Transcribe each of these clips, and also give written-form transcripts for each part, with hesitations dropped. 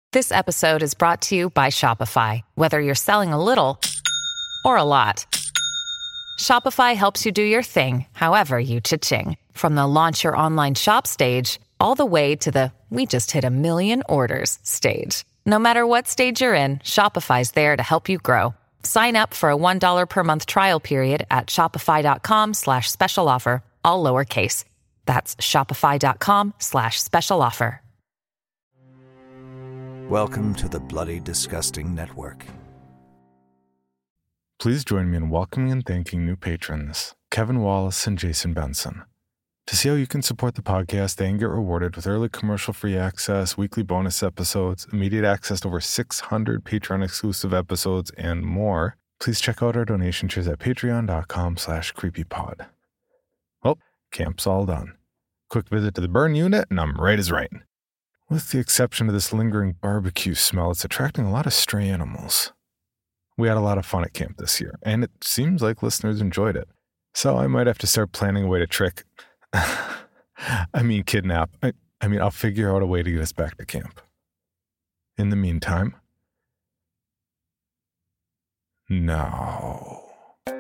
This episode is brought to you by Shopify. Whether you're selling a little or a lot, Shopify helps you do your thing, however you cha-ching. From the launch your online shop stage, all the way to the we just hit 1 million orders stage. No matter what stage you're in, Shopify's there to help you grow. Sign up for a $1 per month trial period at shopify.com/special offer, all lowercase. That's shopify.com/special offer. Welcome to the Bloody Disgusting Network. Please join me in welcoming and thanking new patrons, Kevin Wallace and Jason Benson. To see how you can support the podcast and get rewarded with early commercial-free access, weekly bonus episodes, immediate access to over 600 Patreon-exclusive episodes, and more, please check out our donation tiers at patreon.com/creepypod. Well, camp's all done. Quick visit to the burn unit, and I'm right as rain. With the exception of this lingering barbecue smell, it's attracting a lot of stray animals. We had a lot of fun at camp this year, and it seems like listeners enjoyed it. So I might have to start planning a way to kidnap. I'll figure out a way to get us back to camp. In the meantime, no.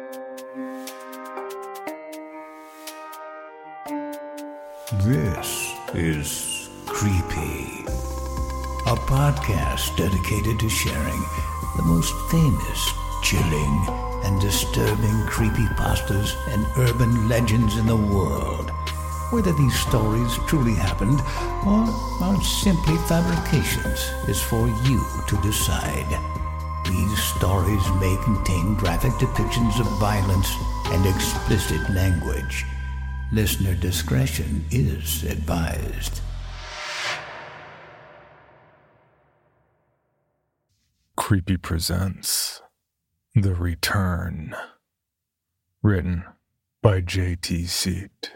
This is Creepy, a podcast dedicated to sharing the most famous, chilling, and disturbing creepypastas and urban legends in the world. Whether these stories truly happened or are simply fabrications is for you to decide. These stories may contain graphic depictions of violence and explicit language. Listener discretion is advised. Creepy presents The Return, written by J.T. Seat.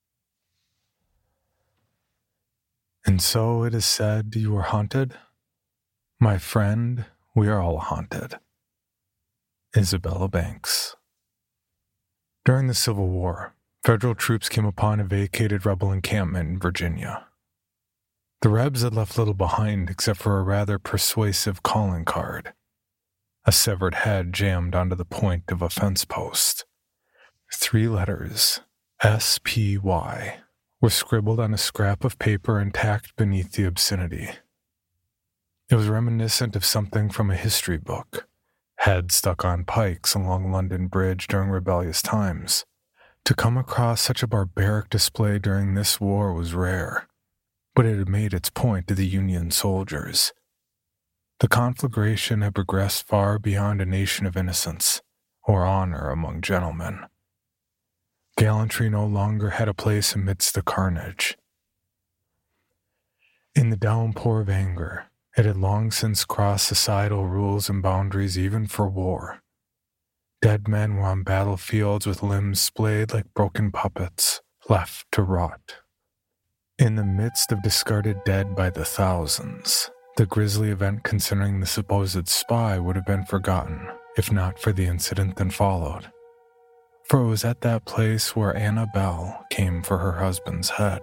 And so it is said you are haunted? My friend, we are all haunted. Isabella Banks. During the Civil War, federal troops came upon a vacated rebel encampment in Virginia. The Rebs had left little behind except for a rather persuasive calling card, a severed head jammed onto the point of a fence post. 3 letters, S.P.Y., were scribbled on a scrap of paper and tacked beneath the obscenity. It was reminiscent of something from a history book, head stuck on pikes along London Bridge during rebellious times. To come across such a barbaric display during this war was rare, but it had made its point to the Union soldiers. The conflagration had progressed far beyond a nation of innocence, or honor among gentlemen. Gallantry no longer had a place amidst the carnage. In the downpour of anger, it had long since crossed societal rules and boundaries even for war. Dead men were on battlefields with limbs splayed like broken puppets, left to rot. In the midst of discarded dead by the thousands, the grisly event concerning the supposed spy would have been forgotten, if not for the incident that followed. For it was at that place where Anna Bell came for her husband's head.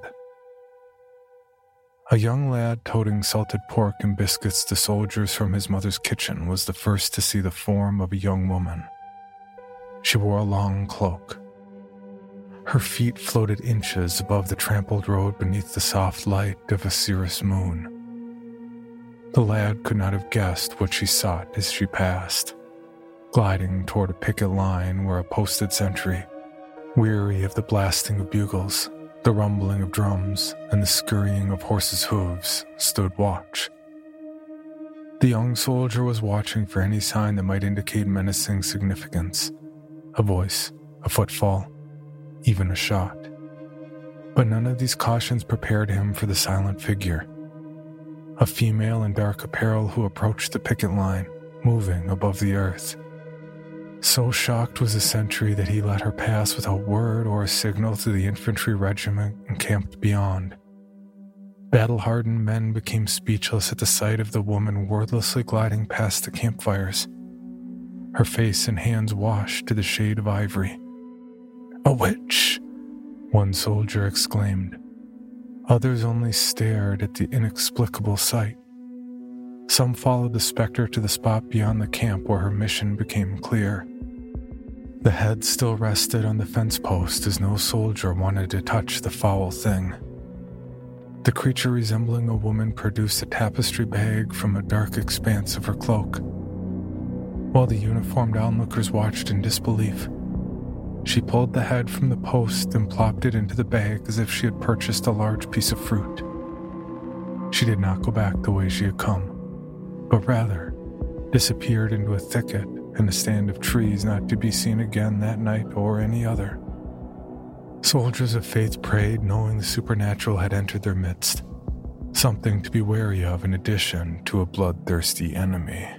A young lad toting salted pork and biscuits to soldiers from his mother's kitchen was the first to see the form of a young woman. She wore a long cloak. Her feet floated inches above the trampled road beneath the soft light of a cirrus moon. The lad could not have guessed what she sought as she passed, gliding toward a picket line where a posted sentry, weary of the blasting of bugles, the rumbling of drums, and the scurrying of horses' hooves, stood watch. The young soldier was watching for any sign that might indicate menacing significance, a voice, a footfall, even a shot. But none of these cautions prepared him for the silent figure, a female in dark apparel who approached the picket line, moving above the earth. So shocked was the sentry that he let her pass without word or a signal to the infantry regiment encamped beyond. Battle-hardened men became speechless at the sight of the woman wordlessly gliding past the campfires, her face and hands washed to the shade of ivory. "A witch!" one soldier exclaimed. Others only stared at the inexplicable sight. Some followed the specter to the spot beyond the camp where her mission became clear. The head still rested on the fence post as no soldier wanted to touch the foul thing. The creature resembling a woman produced a tapestry bag from a dark expanse of her cloak. While the uniformed onlookers watched in disbelief, she pulled the head from the post and plopped it into the bag as if she had purchased a large piece of fruit. She did not go back the way she had come, but rather disappeared into a thicket and a stand of trees not to be seen again that night or any other. Soldiers of faith prayed knowing the supernatural had entered their midst, something to be wary of in addition to a bloodthirsty enemy.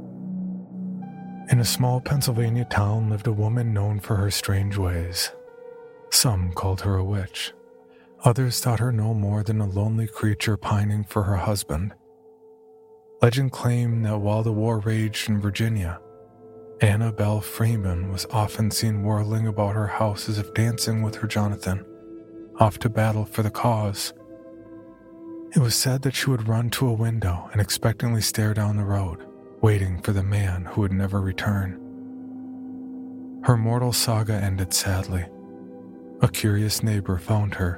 In a small Pennsylvania town lived a woman known for her strange ways. Some called her a witch. Others thought her no more than a lonely creature pining for her husband. Legend claimed that while the war raged in Virginia, Annabelle Freeman was often seen whirling about her house as if dancing with her Jonathan, off to battle for the cause. It was said that she would run to a window and expectantly stare down the road, waiting for the man who would never return. Her mortal saga ended sadly. A curious neighbor found her.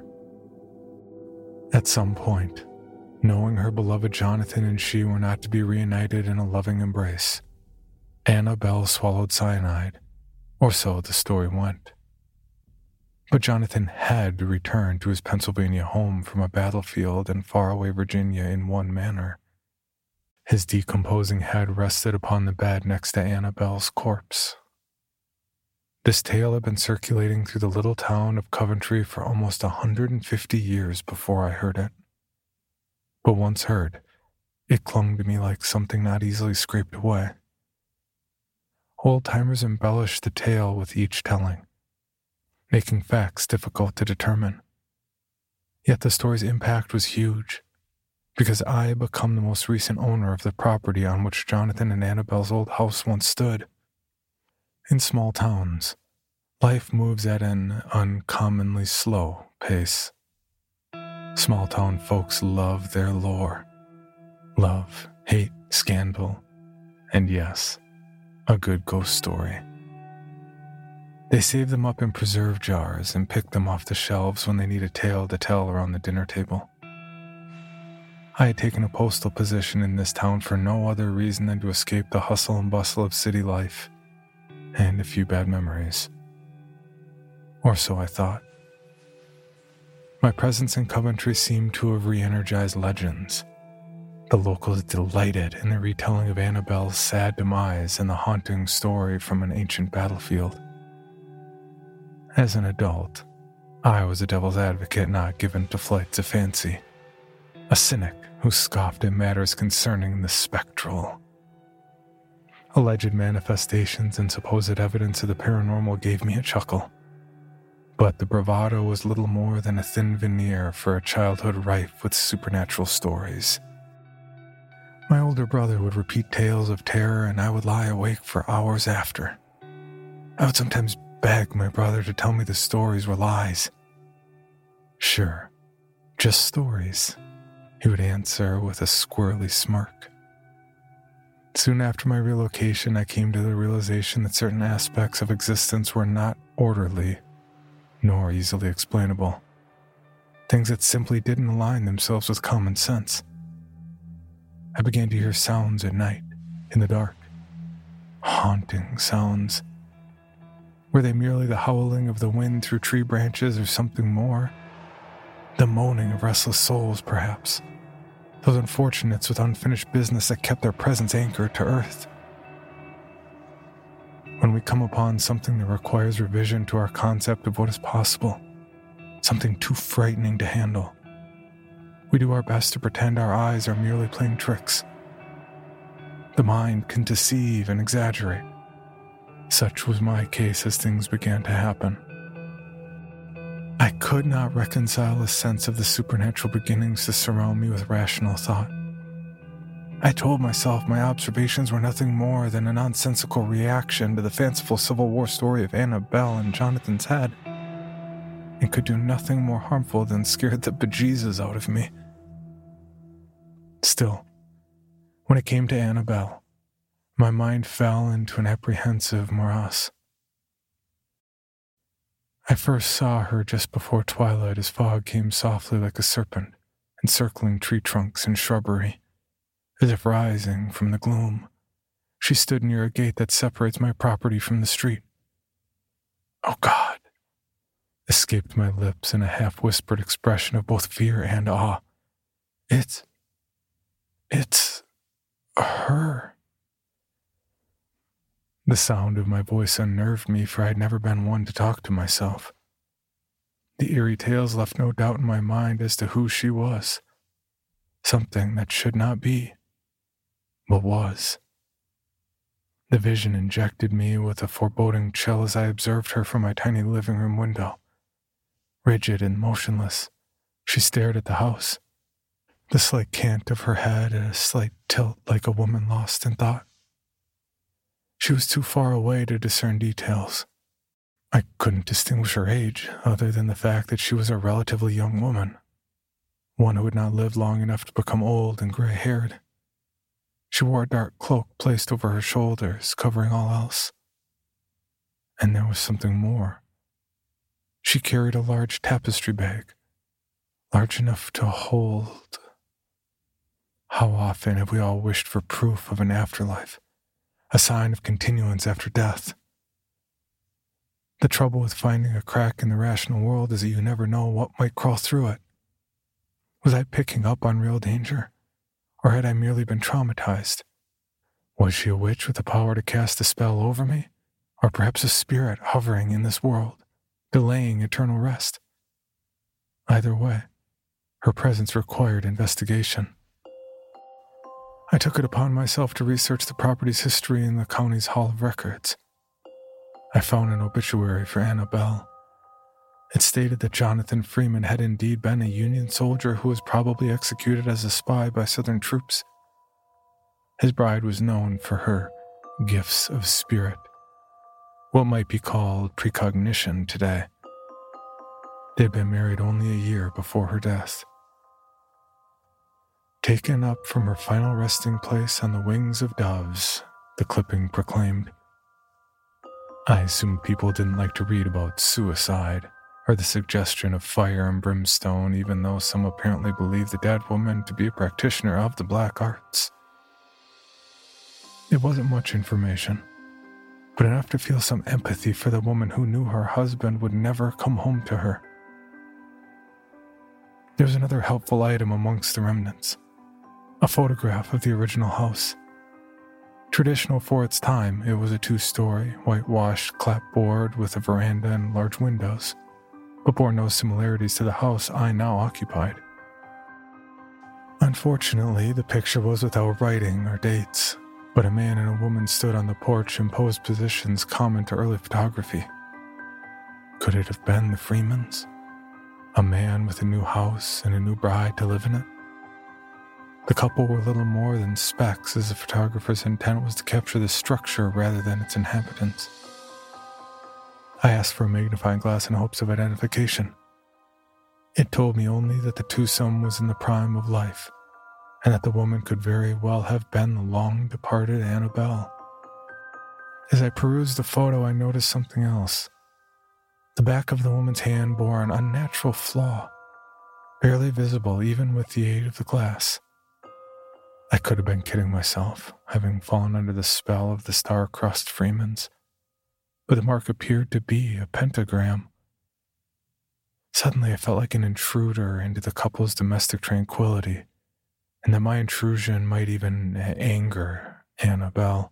At some point, knowing her beloved Jonathan and she were not to be reunited in a loving embrace, Annabelle swallowed cyanide, or so the story went. But Jonathan had to return to his Pennsylvania home from a battlefield in faraway Virginia in one manner. His decomposing head rested upon the bed next to Annabelle's corpse. This tale had been circulating through the little town of Coventry for almost 150 years before I heard it. But once heard, it clung to me like something not easily scraped away. Old-timers embellished the tale with each telling, making facts difficult to determine. Yet the story's impact was huge, because I had become the most recent owner of the property on which Jonathan and Annabelle's old house once stood. In small towns, life moves at an uncommonly slow pace. Small-town folks love their lore. Love, hate, scandal, and yes, a good ghost story. They save them up in preserve jars and pick them off the shelves when they need a tale to tell around the dinner table. I had taken a postal position in this town for no other reason than to escape the hustle and bustle of city life and a few bad memories. Or so I thought. My presence in Coventry seemed to have re-energized legends. The locals delighted in the retelling of Annabelle's sad demise and the haunting story from an ancient battlefield. As an adult, I was a devil's advocate not given to flights of fancy, a cynic who scoffed at matters concerning the spectral. Alleged manifestations and supposed evidence of the paranormal gave me a chuckle, but the bravado was little more than a thin veneer for a childhood rife with supernatural stories. My older brother would repeat tales of terror, and I would lie awake for hours after. I would sometimes beg my brother to tell me the stories were lies. Sure, just stories, he would answer with a squirrely smirk. Soon after my relocation, I came to the realization that certain aspects of existence were not orderly, nor easily explainable. Things that simply didn't align themselves with common sense. I began to hear sounds at night, in the dark. Haunting sounds. Were they merely the howling of the wind through tree branches or something more? The moaning of restless souls, perhaps. Those unfortunates with unfinished business that kept their presence anchored to earth. When we come upon something that requires revision to our concept of what is possible, something too frightening to handle, we do our best to pretend our eyes are merely playing tricks. The mind can deceive and exaggerate. Such was my case as things began to happen. I could not reconcile a sense of the supernatural beginnings to surround me with rational thought. I told myself my observations were nothing more than a nonsensical reaction to the fanciful Civil War story of Annabelle and Jonathan's head, and could do nothing more harmful than scare the bejesus out of me. Still, When it came to Annabelle, my mind fell into an apprehensive morass. I first saw her just before twilight as fog came softly like a serpent, encircling tree trunks and shrubbery. As if rising from the gloom, she stood near a gate that separates my property from the street. "Oh God!" escaped my lips in a half-whispered expression of both fear and awe. It's her. The sound of my voice unnerved me, for I had never been one to talk to myself. The eerie tales left no doubt in my mind as to who she was. Something that should not be, but was. The vision injected me with a foreboding chill as I observed her from my tiny living room window. Rigid and motionless, she stared at the house, the slight cant of her head at a slight tilt like a woman lost in thought. She was too far away to discern details. I couldn't distinguish her age, other than the fact that she was a relatively young woman, one who had not lived long enough to become old and gray-haired. She wore a dark cloak placed over her shoulders, covering all else. And there was something more. She carried a large tapestry bag, large enough to hold. How often have we all wished for proof of an afterlife, a sign of continuance after death? The trouble with finding a crack in the rational world is that you never know what might crawl through it. Was I picking up on real danger, or had I merely been traumatized? Was she a witch with the power to cast a spell over me, or perhaps a spirit hovering in this world, delaying eternal rest? Either way, her presence required investigation. I took it upon myself to research the property's history in the county's Hall of Records. I found an obituary for Annabelle. It stated that Jonathan Freeman had indeed been a Union soldier who was probably executed as a spy by Southern troops. His bride was known for her gifts of spirit, what might be called precognition today. They had been married only a year before her death. Taken up from her final resting place on the wings of doves, the clipping proclaimed. I assumed people didn't like to read about suicide or the suggestion of fire and brimstone, even though some apparently believed the dead woman to be a practitioner of the black arts. It wasn't much information, but enough to feel some empathy for the woman who knew her husband would never come home to her. There was another helpful item amongst the remnants, a photograph of the original house. Traditional for its time, it was a 2-story, whitewashed clapboard with a veranda and large windows, but bore no similarities to the house I now occupied. Unfortunately, the picture was without writing or dates, but a man and a woman stood on the porch in posed positions common to early photography. Could it have been the Freemans? A man with a new house and a new bride to live in it? The couple were little more than specks, as the photographer's intent was to capture the structure rather than its inhabitants. I asked for a magnifying glass in hopes of identification. It told me only that the twosome was in the prime of life, and that the woman could very well have been the long-departed Annabelle. As I perused the photo, I noticed something else. The back of the woman's hand bore an unnatural flaw, barely visible even with the aid of the glass. I could have been kidding myself, having fallen under the spell of the star-crossed Freemans, but the mark appeared to be a pentagram. Suddenly I felt like an intruder into the couple's domestic tranquility, and that my intrusion might even anger Annabelle.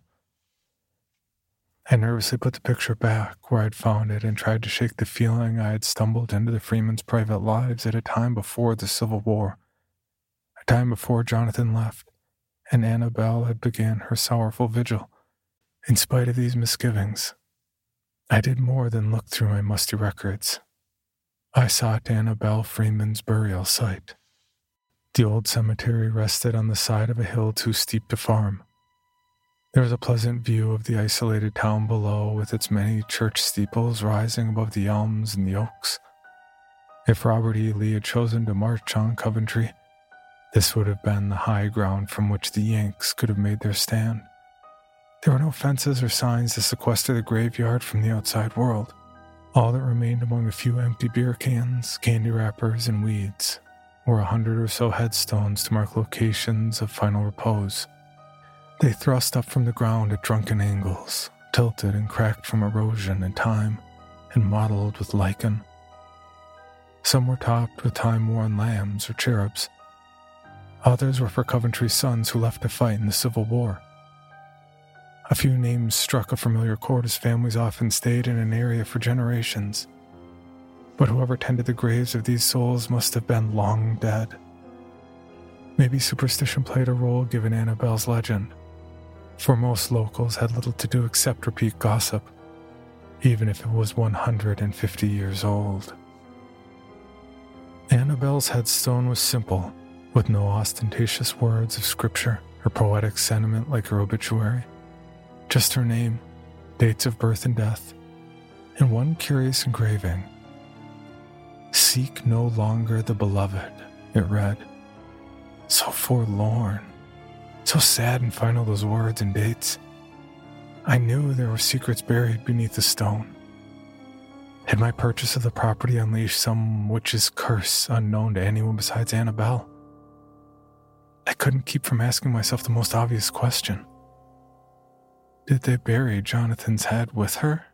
I nervously put the picture back where I'd found it and tried to shake the feeling I had stumbled into the Freemans' private lives at a time before the Civil War, a time before Jonathan left, and Annabelle had began her sorrowful vigil. In spite of these misgivings, I did more than look through my musty records. I sought Annabelle Freeman's burial site. The old cemetery rested on the side of a hill too steep to farm. There was a pleasant view of the isolated town below, with its many church steeples rising above the elms and the oaks. If Robert E. Lee had chosen to march on Coventry, This would have been the high ground from which the Yanks could have made their stand. There were no fences or signs to sequester the graveyard from the outside world. All that remained among a few empty beer cans, candy wrappers, and weeds were 100 or so headstones to mark locations of final repose. They thrust up from the ground at drunken angles, tilted and cracked from erosion and time, and mottled with lichen. Some were topped with time-worn lambs or cherubs. Others were for Coventry's sons who left to fight in the Civil War. A few names struck a familiar chord as families often stayed in an area for generations. But whoever tended the graves of these souls must have been long dead. Maybe superstition played a role given Annabelle's legend, for most locals had little to do except repeat gossip, even if it was 150 years old. Annabelle's headstone was simple, with no ostentatious words of scripture or poetic sentiment like her obituary. Just her name, dates of birth and death, and one curious engraving. "Seek no longer the beloved," it read. So forlorn, so sad and final those words and dates. I knew there were secrets buried beneath the stone. Had my purchase of the property unleashed some witch's curse unknown to anyone besides Annabelle? I couldn't keep from asking myself the most obvious question. Did they bury Jonathan's head with her?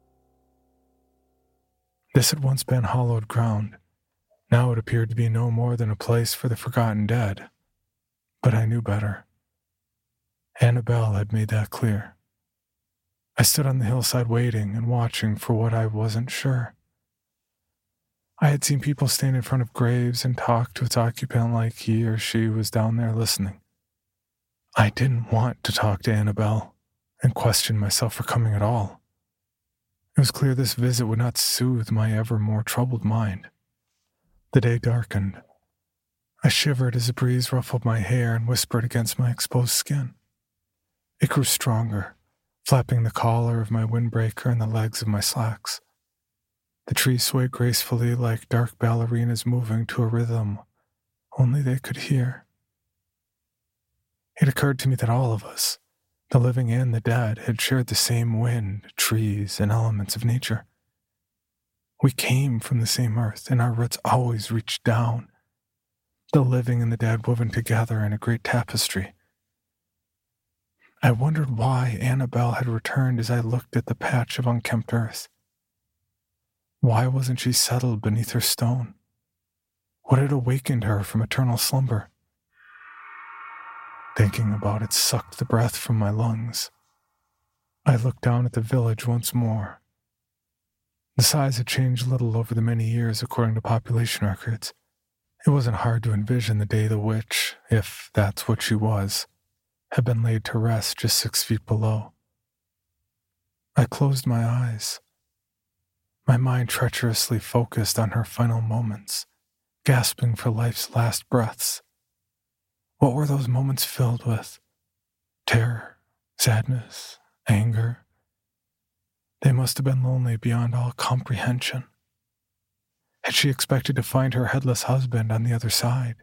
This had once been hallowed ground. Now it appeared to be no more than a place for the forgotten dead. But I knew better. Annabelle had made that clear. I stood on the hillside waiting and watching for what I wasn't sure. I had seen people stand in front of graves and talk to its occupant like he or she was down there listening. I didn't want to talk to Annabelle and question myself for coming at all. It was clear this visit would not soothe my ever more troubled mind. The day darkened. I shivered as a breeze ruffled my hair and whispered against my exposed skin. It grew stronger, flapping the collar of my windbreaker and the legs of my slacks. The trees swayed gracefully like dark ballerinas moving to a rhythm only they could hear. It occurred to me that all of us, the living and the dead, had shared the same wind, trees, and elements of nature. We came from the same earth, and our roots always reached down, the living and the dead woven together in a great tapestry. I wondered why Annabelle had returned as I looked at the patch of unkempt earth. Why wasn't she settled beneath her stone? What had awakened her from eternal slumber? Thinking about it sucked the breath from my lungs. I looked down at the village once more. The size had changed little over the many years according to population records. It wasn't hard to envision the day the witch, if that's what she was, had been laid to rest just 6 feet below. I closed my eyes. My mind treacherously focused on her final moments, gasping for life's last breaths. What were those moments filled with? Terror, sadness, anger. They must have been lonely beyond all comprehension. Had she expected to find her headless husband on the other side?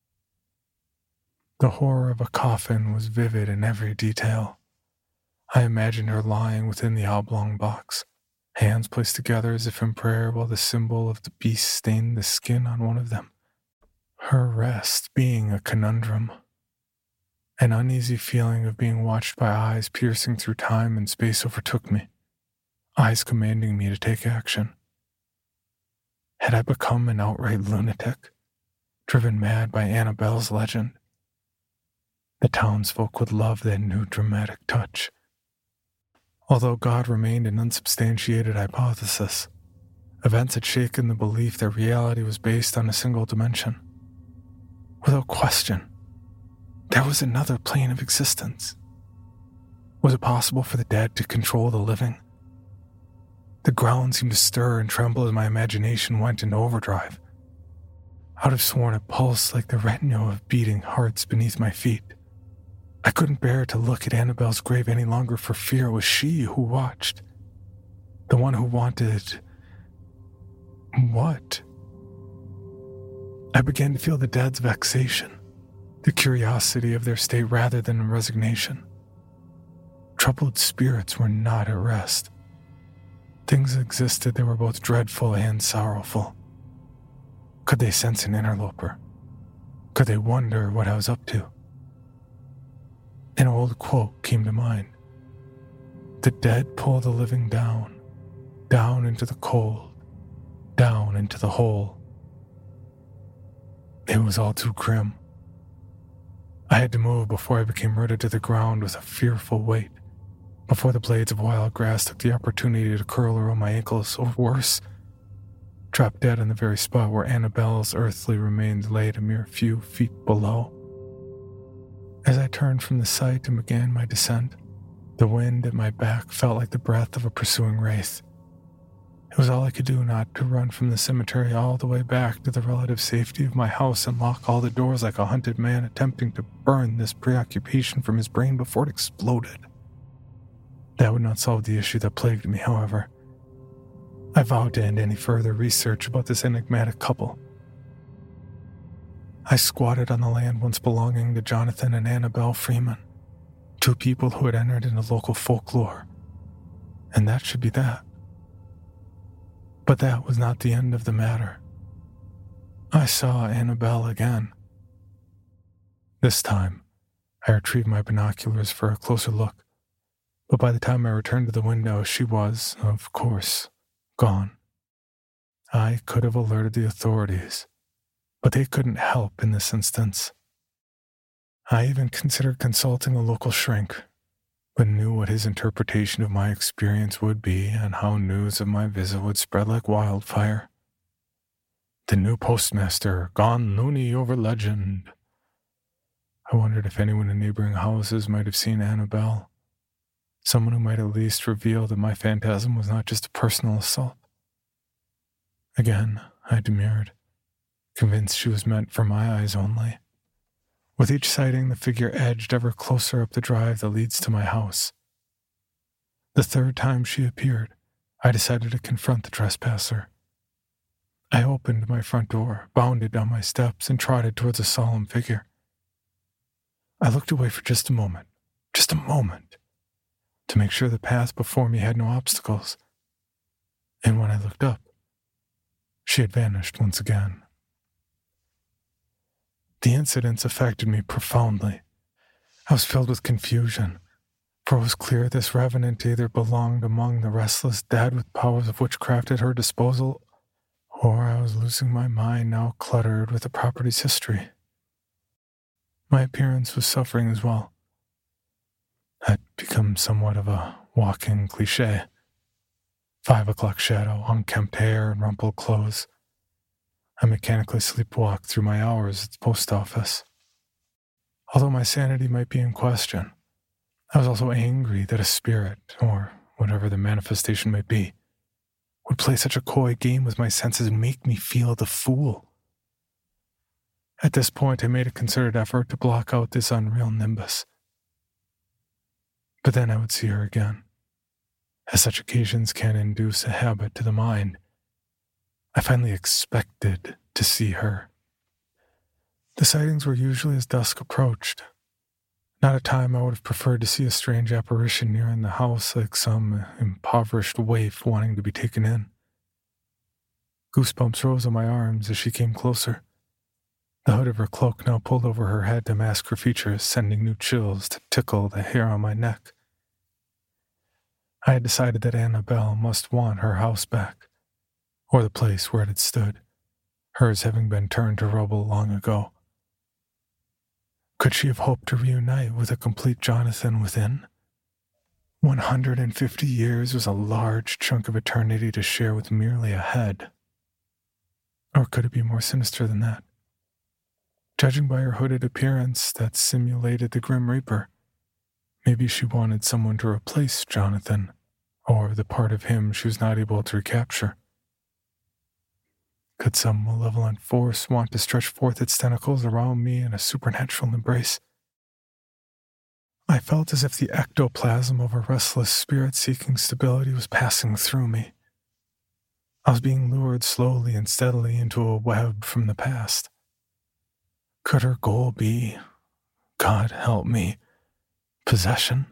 The horror of a coffin was vivid in every detail. I imagined her lying within the oblong box, hands placed together as if in prayer while the symbol of the beast stained the skin on one of them. Her rest being a conundrum. An uneasy feeling of being watched by eyes piercing through time and space overtook me, eyes commanding me to take action. Had I become an outright lunatic, driven mad by Annabelle's legend? The townsfolk would love that new dramatic touch. Although God remained an unsubstantiated hypothesis, events had shaken the belief that reality was based on a single dimension. Without question, there was another plane of existence. Was it possible for the dead to control the living? The ground seemed to stir and tremble as my imagination went into overdrive. I would have sworn it pulsed like the retinue of beating hearts beneath my feet. I couldn't bear to look at Annabelle's grave any longer for fear it was she who watched. The one who wanted... what? I began to feel the dead's vexation, the curiosity of their state rather than resignation. Troubled spirits were not at rest. Things existed that were both dreadful and sorrowful. Could they sense an interloper? Could they wonder what I was up to? An old quote came to mind. The dead pull the living down, down into the cold, down into the hole. It was all too grim. I had to move before I became rooted to the ground with a fearful weight, before the blades of wild grass took the opportunity to curl around my ankles, or worse, drop dead on the very spot where Annabelle's earthly remains lay a mere few feet below. As I turned from the sight and began my descent, the wind at my back felt like the breath of a pursuing wraith. It was all I could do not to run from the cemetery all the way back to the relative safety of my house and lock all the doors like a hunted man attempting to burn this preoccupation from his brain before it exploded. That would not solve the issue that plagued me, however. I vowed to end any further research about this enigmatic couple. I squatted on the land once belonging to Jonathan and Annabelle Freeman, two people who had entered into local folklore, and that should be that. But that was not the end of the matter. I saw Annabelle again. This time, I retrieved my binoculars for a closer look, but by the time I returned to the window, she was, of course, gone. I could have alerted the authorities, but they couldn't help in this instance. I even considered consulting a local shrink, but knew what his interpretation of my experience would be and how news of my visit would spread like wildfire. The new postmaster, gone loony over legend. I wondered if anyone in neighboring houses might have seen Annabelle, someone who might at least reveal that my phantasm was not just a personal assault. Again, I demurred, convinced she was meant for my eyes only. With each sighting, the figure edged ever closer up the drive that leads to my house. The third time she appeared, I decided to confront the trespasser. I opened my front door, bounded down my steps, and trotted towards the solemn figure. I looked away for just a moment, to make sure the path before me had no obstacles. And when I looked up, she had vanished once again. The incidents affected me profoundly. I was filled with confusion, for it was clear this revenant either belonged among the restless dead with powers of witchcraft at her disposal, or I was losing my mind now cluttered with the property's history. My appearance was suffering as well. I'd become somewhat of a walking cliché. 5 o'clock shadow, unkempt hair, and rumpled clothes. I mechanically sleepwalked through my hours at the post office. Although my sanity might be in question, I was also angry that a spirit, or whatever the manifestation might be, would play such a coy game with my senses and make me feel the fool. At this point, I made a concerted effort to block out this unreal nimbus. But then I would see her again, as such occasions can induce a habit to the mind. I finally expected to see her. The sightings were usually as dusk approached. Not a time I would have preferred to see a strange apparition nearing the house like some impoverished waif wanting to be taken in. Goosebumps rose on my arms as she came closer. The hood of her cloak now pulled over her head to mask her features, sending new chills to tickle the hair on my neck. I had decided that Annabelle must want her house back, or the place where it had stood, hers having been turned to rubble long ago. Could she have hoped to reunite with a complete Jonathan within? 150 years was a large chunk of eternity to share with merely a head. Or could it be more sinister than that? Judging by her hooded appearance that simulated the Grim Reaper, maybe she wanted someone to replace Jonathan, or the part of him she was not able to recapture. Could some malevolent force want to stretch forth its tentacles around me in a supernatural embrace? I felt as if the ectoplasm of a restless spirit seeking stability was passing through me. I was being lured slowly and steadily into a web from the past. Could her goal be, God help me. Possession?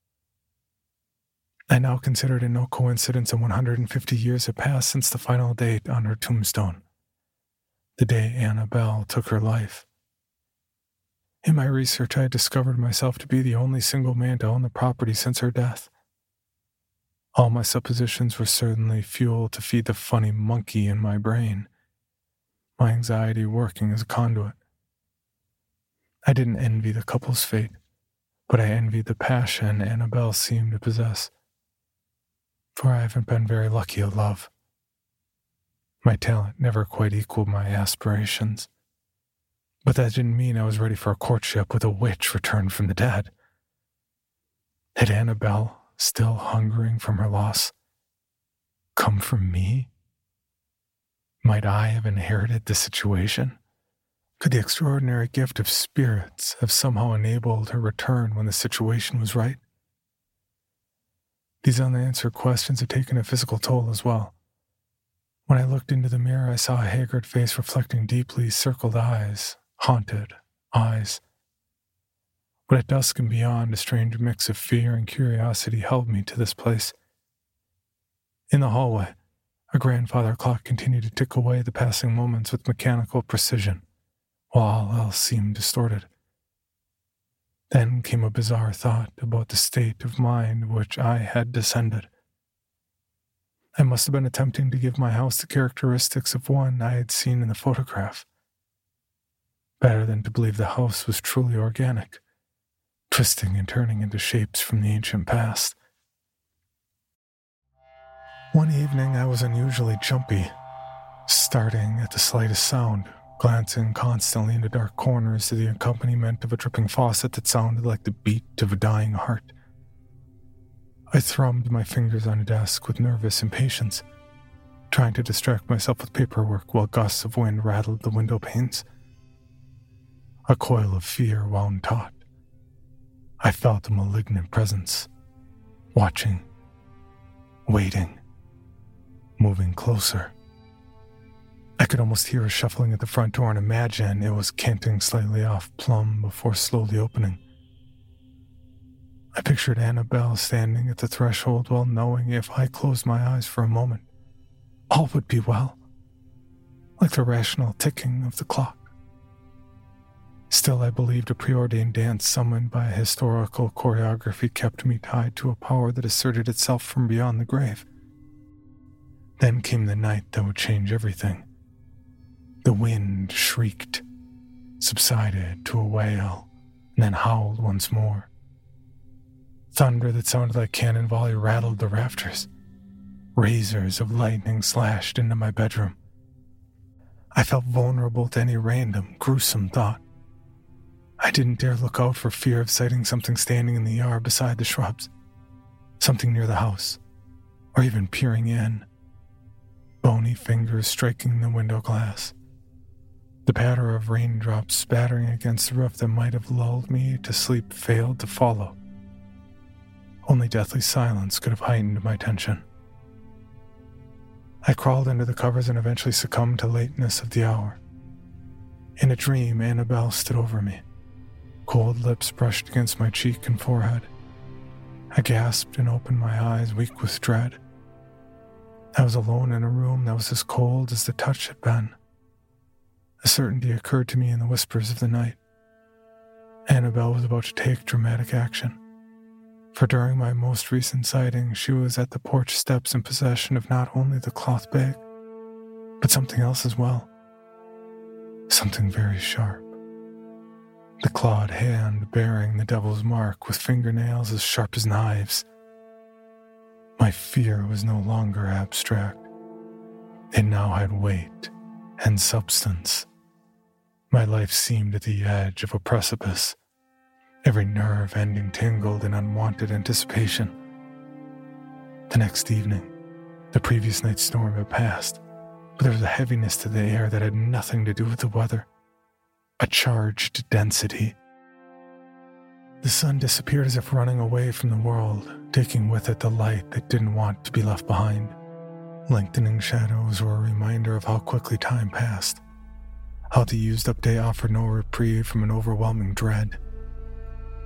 I now considered it no coincidence that 150 years had passed since the final date on her tombstone, the day Annabelle took her life. In my research, I had discovered myself to be the only single man to own the property since her death. All my suppositions were certainly fuel to feed the funny monkey in my brain, my anxiety working as a conduit. I didn't envy the couple's fate, but I envied the passion Annabelle seemed to possess. For I haven't been very lucky at love. My talent never quite equaled my aspirations. But that didn't mean I was ready for a courtship with a witch returned from the dead. Had Annabelle, still hungering from her loss, come from me? Might I have inherited the situation? Could the extraordinary gift of spirits have somehow enabled her return when the situation was right? These unanswered questions had taken a physical toll as well. When I looked into the mirror, I saw a haggard face reflecting deeply circled eyes, haunted eyes. But at dusk and beyond, a strange mix of fear and curiosity held me to this place. In the hallway, a grandfather clock continued to tick away the passing moments with mechanical precision, while all else seemed distorted. Then came a bizarre thought about the state of mind which I had descended. I must have been attempting to give my house the characteristics of one I had seen in the photograph. Better than to believe the house was truly organic, twisting and turning into shapes from the ancient past. One evening I was unusually jumpy, starting at the slightest sound, glancing constantly into dark corners to the accompaniment of a dripping faucet that sounded like the beat of a dying heart. I thrummed my fingers on a desk with nervous impatience, trying to distract myself with paperwork while gusts of wind rattled the window panes. A coil of fear wound taut. I felt a malignant presence, watching, waiting, moving closer. I could almost hear a shuffling at the front door and imagine it was canting slightly off plumb before slowly opening. I pictured Annabelle standing at the threshold, well knowing if I closed my eyes for a moment, all would be well, like the rational ticking of the clock. Still, I believed a preordained dance summoned by a historical choreography kept me tied to a power that asserted itself from beyond the grave. Then came the night that would change everything. The wind shrieked, subsided to a wail, and then howled once more. Thunder that sounded like cannon volley rattled the rafters. Razors of lightning slashed into my bedroom. I felt vulnerable to any random, gruesome thought. I didn't dare look out for fear of sighting something standing in the yard beside the shrubs, something near the house, or even peering in. Bony fingers striking the window glass. The patter of raindrops spattering against the roof that might have lulled me to sleep failed to follow. Only deathly silence could have heightened my tension. I crawled under the covers and eventually succumbed to lateness of the hour. In a dream, Annabelle stood over me. Cold lips brushed against my cheek and forehead. I gasped and opened my eyes, weak with dread. I was alone in a room that was as cold as the touch had been. A certainty occurred to me in the whispers of the night. Annabelle was about to take dramatic action. For during my most recent sighting, she was at the porch steps in possession of not only the cloth bag, but something else as well. Something very sharp. The clawed hand bearing the devil's mark with fingernails as sharp as knives. My fear was no longer abstract. It now had weight and substance. My life seemed at the edge of a precipice. Every nerve ending tingled in unwanted anticipation. The next evening, the previous night's storm had passed, but there was a heaviness to the air that had nothing to do with the weather. A charged density. The sun disappeared as if running away from the world, taking with it the light that didn't want to be left behind. Lengthening shadows were a reminder of how quickly time passed, how the used-up day offered no reprieve from an overwhelming dread.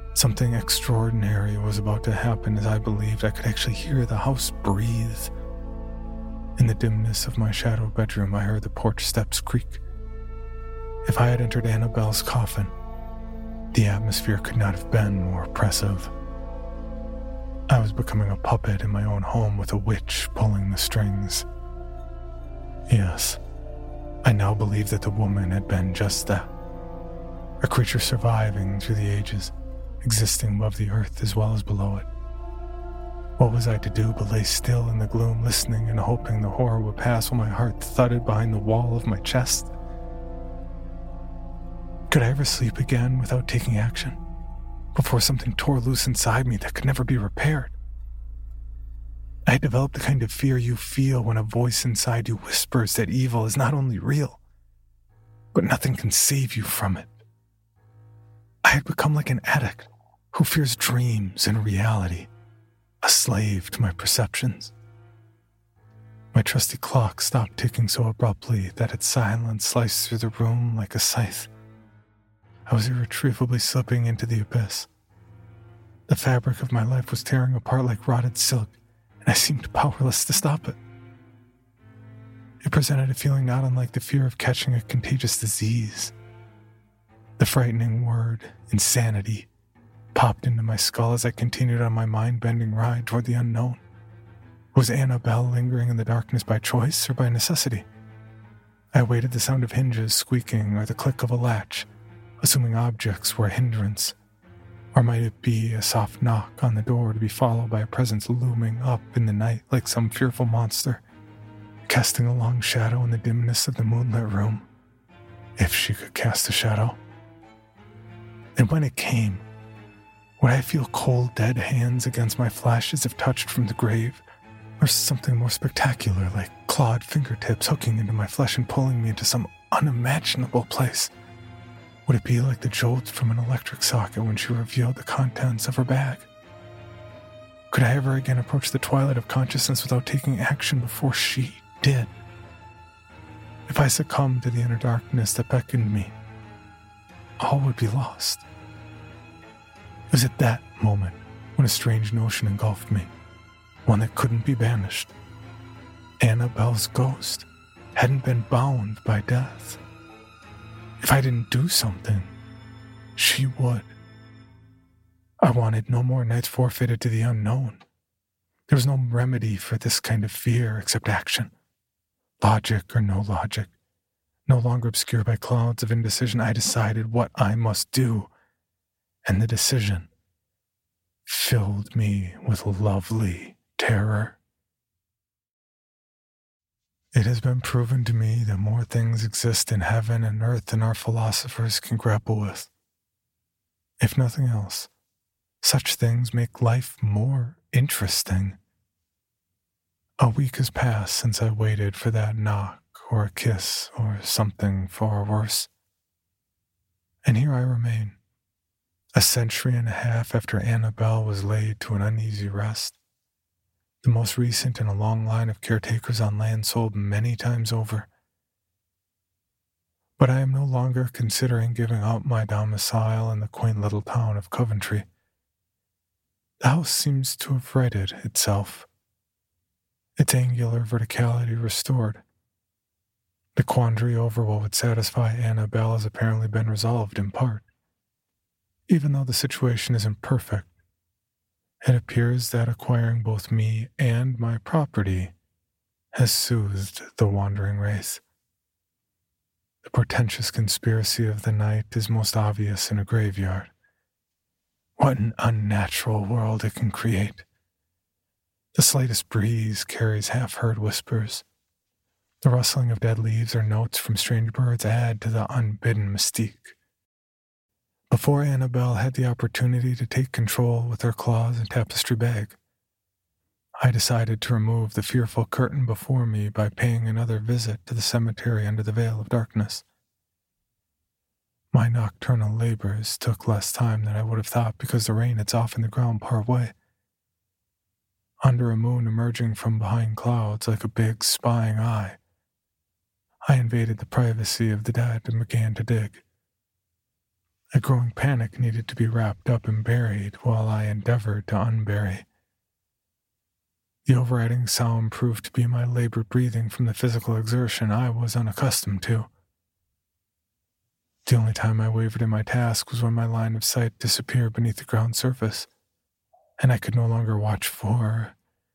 Something extraordinary was about to happen as I believed I could actually hear the house breathe. In the dimness of my shadowed bedroom, I heard the porch steps creak. If I had entered Annabelle's coffin, the atmosphere could not have been more oppressive. I was becoming a puppet in my own home with a witch pulling the strings. Yes, I now believed that the woman had been just that. A creature surviving through the ages, existing above the earth as well as below it. What was I to do but lay still in the gloom, listening and hoping the horror would pass while my heart thudded behind the wall of my chest? Could I ever sleep again without taking action, before something tore loose inside me that could never be repaired? I had developed the kind of fear you feel when a voice inside you whispers that evil is not only real, but nothing can save you from it. I had become like an addict who fears dreams and reality, a slave to my perceptions. My trusty clock stopped ticking so abruptly that its silence sliced through the room like a scythe. I was irretrievably slipping into the abyss. The fabric of my life was tearing apart like rotted silk, and I seemed powerless to stop it. It presented a feeling not unlike the fear of catching a contagious disease. The frightening word, insanity, popped into my skull as I continued on my mind-bending ride toward the unknown. Was Annabelle lingering in the darkness by choice or by necessity? I awaited the sound of hinges squeaking or the click of a latch, assuming objects were a hindrance. Or might it be a soft knock on the door to be followed by a presence looming up in the night like some fearful monster, casting a long shadow in the dimness of the moonlit room, if she could cast a shadow? And when it came, would I feel cold, dead hands against my flesh as if touched from the grave, or something more spectacular like clawed fingertips hooking into my flesh and pulling me into some unimaginable place? Would it be like the jolts from an electric socket when she revealed the contents of her bag? Could I ever again approach the twilight of consciousness without taking action before she did? If I succumbed to the inner darkness that beckoned me, all would be lost. It was at that moment when a strange notion engulfed me, one that couldn't be banished. Annabelle's ghost hadn't been bound by death. If I didn't do something, she would. I wanted no more nights forfeited to the unknown. There was no remedy for this kind of fear except action. Logic or no logic. No longer obscured by clouds of indecision, I decided what I must do, and the decision filled me with lovely terror. It has been proven to me that more things exist in heaven and earth than our philosophers can grapple with. If nothing else, such things make life more interesting. A week has passed since I waited for that knock or a kiss or something far worse. And here I remain, a century and a half after Annabelle was laid to an uneasy rest. The most recent in a long line of caretakers on land sold many times over. But I am no longer considering giving up my domicile in the quaint little town of Coventry. The house seems to have righted itself, its angular verticality restored. The quandary over what would satisfy Annabelle has apparently been resolved in part. Even though the situation isn't perfect, it appears that acquiring both me and my property has soothed the wandering wraith. The portentous conspiracy of the night is most obvious in a graveyard. What an unnatural world it can create. The slightest breeze carries half-heard whispers. The rustling of dead leaves or notes from strange birds add to the unbidden mystique. Before Annabelle had the opportunity to take control with her claws and tapestry bag, I decided to remove the fearful curtain before me by paying another visit to the cemetery under the veil of darkness. My nocturnal labors took less time than I would have thought because the rain had softened the ground part way. Under a moon emerging from behind clouds like a big spying eye, I invaded the privacy of the dead and began to dig. A growing panic needed to be wrapped up and buried while I endeavored to unbury. The overriding sound proved to be my labored breathing from the physical exertion I was unaccustomed to. The only time I wavered in my task was when my line of sight disappeared beneath the ground surface, and I could no longer watch for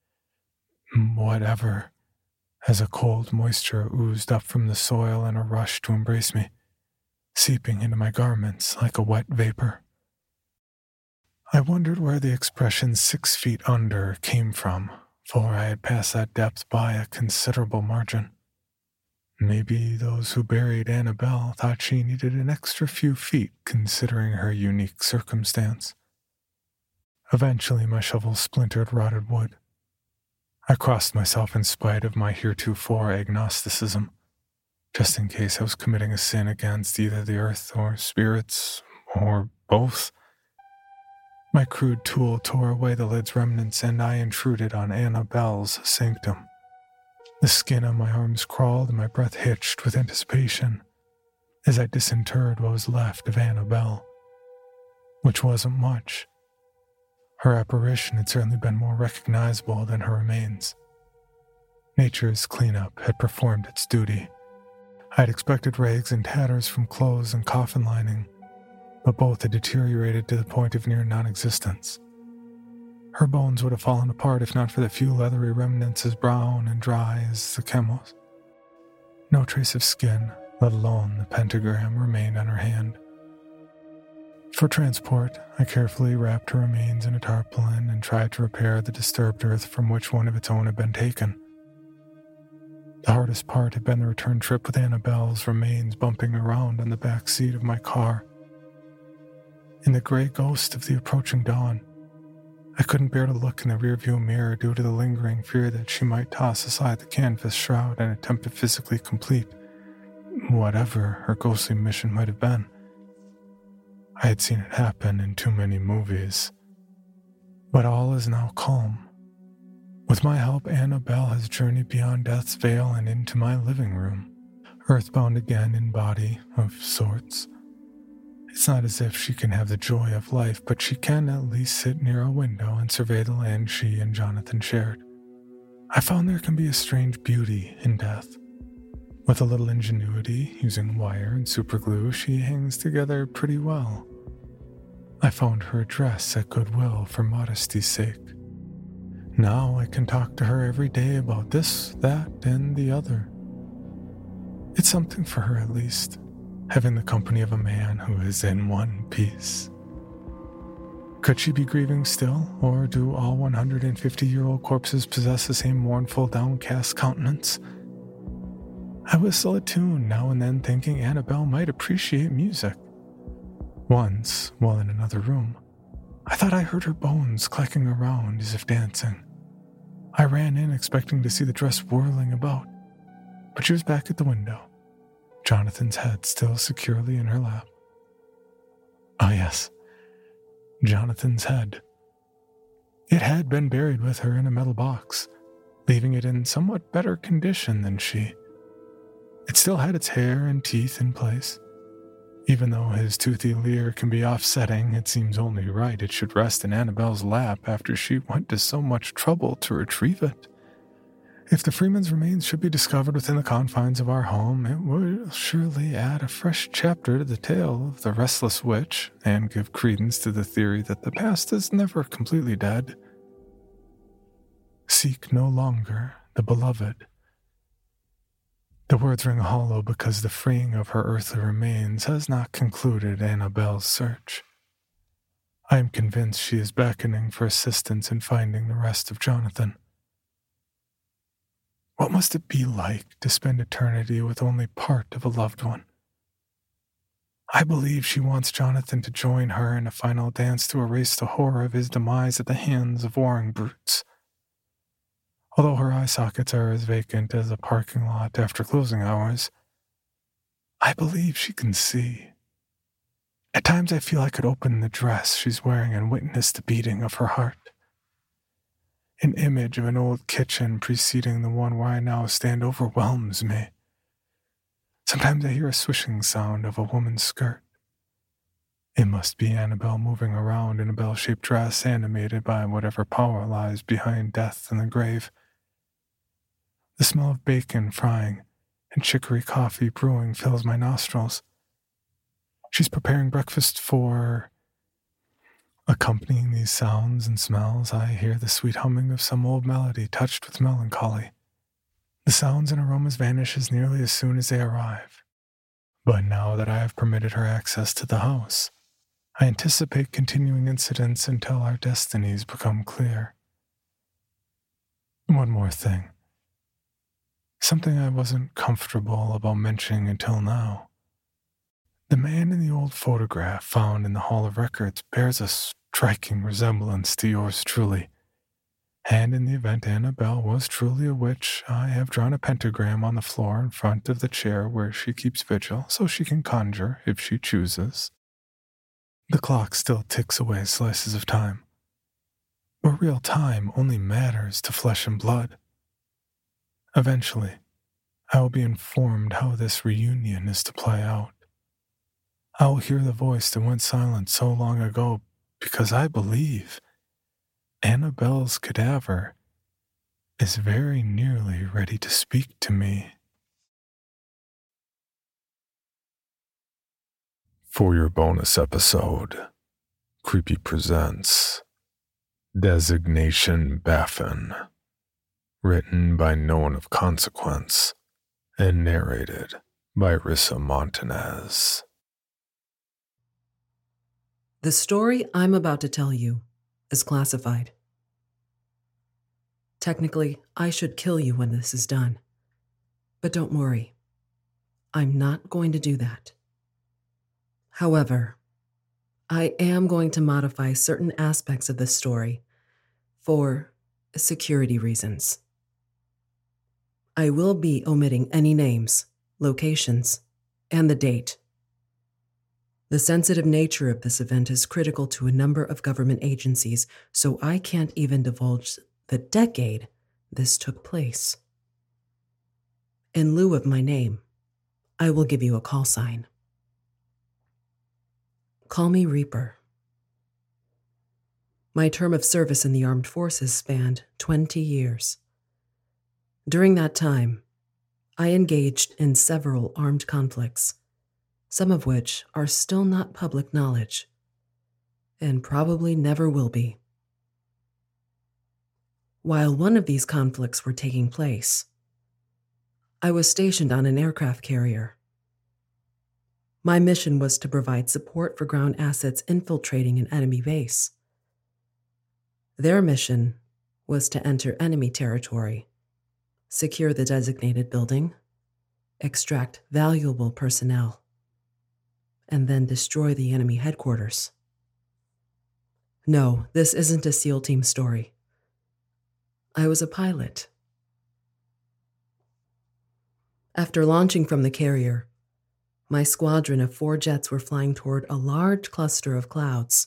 whatever, as a cold moisture oozed up from the soil in a rush to embrace me, seeping into my garments like a wet vapor. I wondered where the expression 6 feet under came from, for I had passed that depth by a considerable margin. Maybe those who buried Annabelle thought she needed an extra few feet considering her unique circumstance. Eventually my shovel splintered rotted wood. I crossed myself in spite of my heretofore agnosticism, just in case I was committing a sin against either the earth or spirits, or both. My crude tool tore away the lid's remnants, and I intruded on Annabelle's sanctum. The skin on my arms crawled and my breath hitched with anticipation as I disinterred what was left of Annabelle, which wasn't much. Her apparition had certainly been more recognizable than her remains. Nature's cleanup had performed its duty. I had expected rags and tatters from clothes and coffin lining, but both had deteriorated to the point of near non-existence. Her bones would have fallen apart if not for the few leathery remnants as brown and dry as the camels. No trace of skin, let alone the pentagram, remained on her hand. For transport, I carefully wrapped her remains in a tarpaulin and tried to repair the disturbed earth from which one of its own had been taken. The hardest part had been the return trip with Annabelle's remains bumping around on the back seat of my car. In the gray ghost of the approaching dawn, I couldn't bear to look in the rearview mirror due to the lingering fear that she might toss aside the canvas shroud and attempt to physically complete whatever her ghostly mission might have been. I had seen it happen in too many movies. But all is now calm. With my help, Annabelle has journeyed beyond death's veil and into my living room, earthbound again in body of sorts. It's not as if she can have the joy of life, but she can at least sit near a window and survey the land she and Jonathan shared. I found there can be a strange beauty in death. With a little ingenuity, using wire and superglue, she hangs together pretty well. I found her address at Goodwill for modesty's sake. Now I can talk to her every day about this, that, and the other. It's something for her at least, having the company of a man who is in one piece. Could she be grieving still, or do all 150-year-old corpses possess the same mournful, downcast countenance? I whistle a tune now and then, thinking Annabelle might appreciate music. Once, while in another room, I thought I heard her bones clacking around as if dancing. I ran in expecting to see the dress whirling about, but she was back at the window, Jonathan's head still securely in her lap. Ah yes, Jonathan's head. It had been buried with her in a metal box, leaving it in somewhat better condition than she. It still had its hair and teeth in place. Even though his toothy leer can be offsetting, it seems only right it should rest in Annabelle's lap after she went to so much trouble to retrieve it. If the Freeman's remains should be discovered within the confines of our home, it would surely add a fresh chapter to the tale of the restless witch and give credence to the theory that the past is never completely dead. Seek no longer the beloved. The words ring hollow because the freeing of her earthly remains has not concluded Annabelle's search. I am convinced she is beckoning for assistance in finding the rest of Jonathan. What must it be like to spend eternity with only part of a loved one? I believe she wants Jonathan to join her in a final dance to erase the horror of his demise at the hands of warring brutes. Although her eye sockets are as vacant as a parking lot after closing hours, I believe she can see. At times I feel I could open the dress she's wearing and witness the beating of her heart. An image of an old kitchen preceding the one where I now stand overwhelms me. Sometimes I hear a swishing sound of a woman's skirt. It must be Annabelle moving around in a bell-shaped dress animated by whatever power lies behind death and the grave. The smell of bacon frying and chicory coffee brewing fills my nostrils. She's preparing breakfast for... Accompanying these sounds and smells, I hear the sweet humming of some old melody touched with melancholy. The sounds and aromas vanish as nearly as soon as they arrive. But now that I have permitted her access to the house, I anticipate continuing incidents until our destinies become clear. One more thing. Something I wasn't comfortable about mentioning until now. The man in the old photograph found in the Hall of Records bears a striking resemblance to yours truly. And in the event Annabelle was truly a witch, I have drawn a pentagram on the floor in front of the chair where she keeps vigil, so she can conjure if she chooses. The clock still ticks away slices of time. But real time only matters to flesh and blood. Eventually, I will be informed how this reunion is to play out. I will hear the voice that went silent so long ago because I believe Annabelle's cadaver is very nearly ready to speak to me. For your bonus episode, Creepy presents Designation Baffin, written by No One of Consequence and narrated by Rissa Montanez. The story I'm about to tell you is classified. Technically, I should kill you when this is done. But don't worry, I'm not going to do that. However, I am going to modify certain aspects of this story for security reasons. I will be omitting any names, locations, and the date. The sensitive nature of this event is critical to a number of government agencies, so I can't even divulge the decade this took place. In lieu of my name, I will give you a call sign. Call me Reaper. My term of service in the armed forces spanned 20 years. During that time, I engaged in several armed conflicts, some of which are still not public knowledge, and probably never will be. While one of these conflicts were taking place, I was stationed on an aircraft carrier. My mission was to provide support for ground assets infiltrating an enemy base. Their mission was to enter enemy territory, secure the designated building, extract valuable personnel, and then destroy the enemy headquarters. No, this isn't a SEAL team story. I was a pilot. After launching from the carrier, my squadron of 4 jets were flying toward a large cluster of clouds.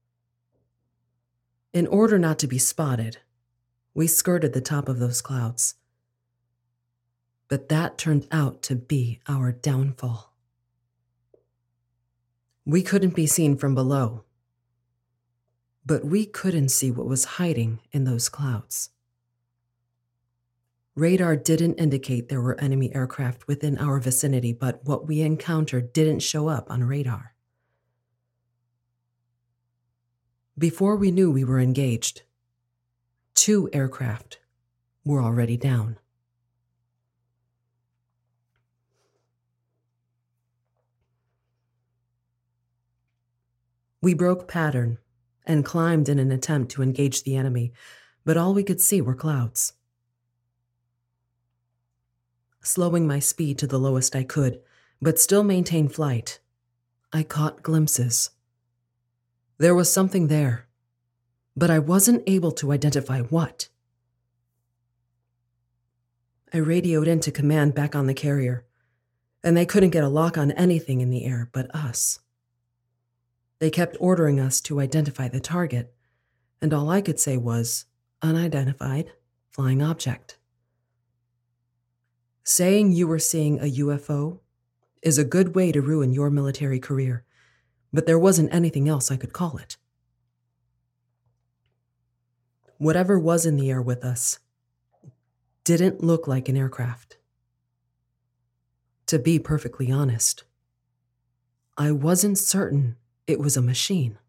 In order not to be spotted, we skirted the top of those clouds. But that turned out to be our downfall. We couldn't be seen from below, but we couldn't see what was hiding in those clouds. Radar didn't indicate there were enemy aircraft within our vicinity, but what we encountered didn't show up on radar. Before we knew we were engaged, 2 aircraft were already down. We broke pattern and climbed in an attempt to engage the enemy, but all we could see were clouds. Slowing my speed to the lowest I could, but still maintain flight, I caught glimpses. There was something there, but I wasn't able to identify what. I radioed into command back on the carrier, and they couldn't get a lock on anything in the air but us. They kept ordering us to identify the target, and all I could say was, unidentified flying object. Saying you were seeing a UFO is a good way to ruin your military career, but there wasn't anything else I could call it. Whatever was in the air with us didn't look like an aircraft. To be perfectly honest, I wasn't certain it was a machine.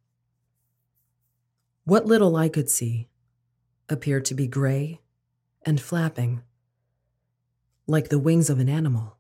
What little I could see appeared to be gray and flapping, like the wings of an animal.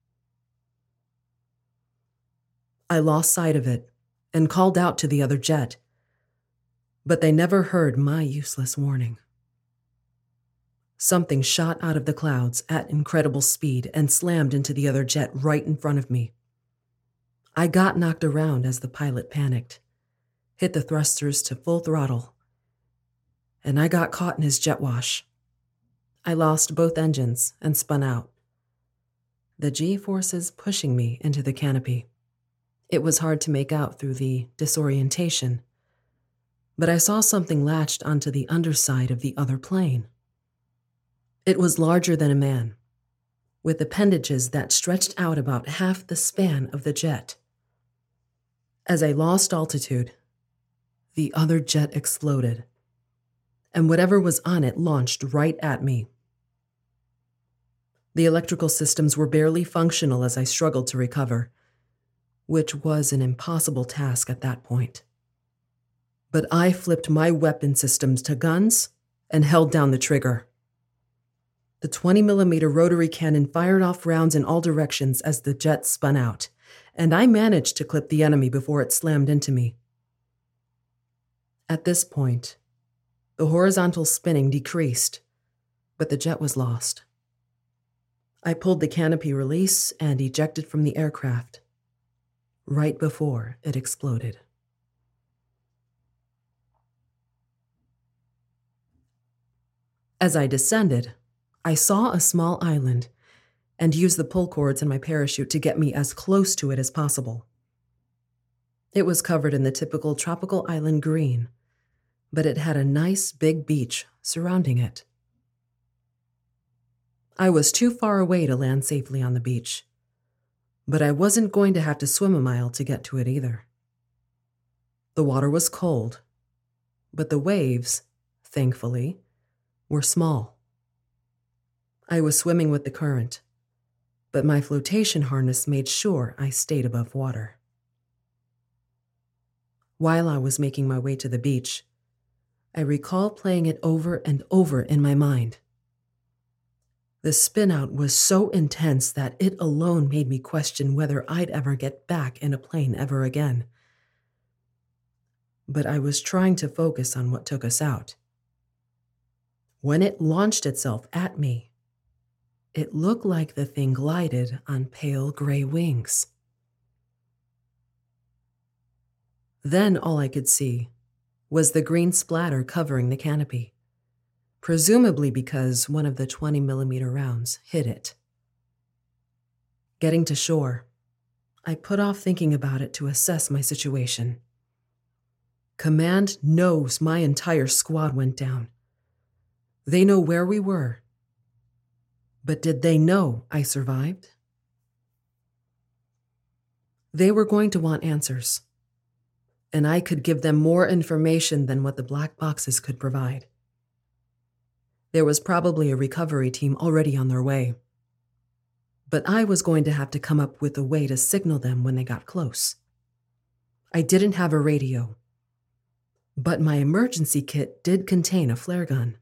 I lost sight of it and called out to the other jet, but they never heard my useless warning. Something shot out of the clouds at incredible speed and slammed into the other jet right in front of me. I got knocked around as the pilot panicked, hit the thrusters to full throttle, and I got caught in his jet wash. I lost both engines and spun out, the G-forces pushing me into the canopy. It was hard to make out through the disorientation, but I saw something latched onto the underside of the other plane. It was larger than a man, with appendages that stretched out about half the span of the jet. As I lost altitude, the other jet exploded, and whatever was on it launched right at me. The electrical systems were barely functional as I struggled to recover, which was an impossible task at that point. But I flipped my weapon systems to guns and held down the trigger. The 20mm rotary cannon fired off rounds in all directions as the jet spun out, and I managed to clip the enemy before it slammed into me. At this point, the horizontal spinning decreased, but the jet was lost. I pulled the canopy release and ejected from the aircraft, right before it exploded. As I descended, I saw a small island and used the pull cords in my parachute to get me as close to it as possible. It was covered in the typical tropical island green, but it had a nice big beach surrounding it. I was too far away to land safely on the beach, but I wasn't going to have to swim a mile to get to it either. The water was cold, but the waves, thankfully, were small. I was swimming with the current, but my flotation harness made sure I stayed above water. While I was making my way to the beach, I recall playing it over and over in my mind. The spin-out was so intense that it alone made me question whether I'd ever get back in a plane ever again. But I was trying to focus on what took us out. When it launched itself at me, it looked like the thing glided on pale gray wings. Then all I could see was the green splatter covering the canopy, presumably because one of the 20mm rounds hit it. Getting to shore, I put off thinking about it to assess my situation. Command knows my entire squad went down. They know where we were. But did they know I survived? They were going to want answers, and I could give them more information than what the black boxes could provide. There was probably a recovery team already on their way, but I was going to have to come up with a way to signal them when they got close. I didn't have a radio, but my emergency kit did contain a flare gun.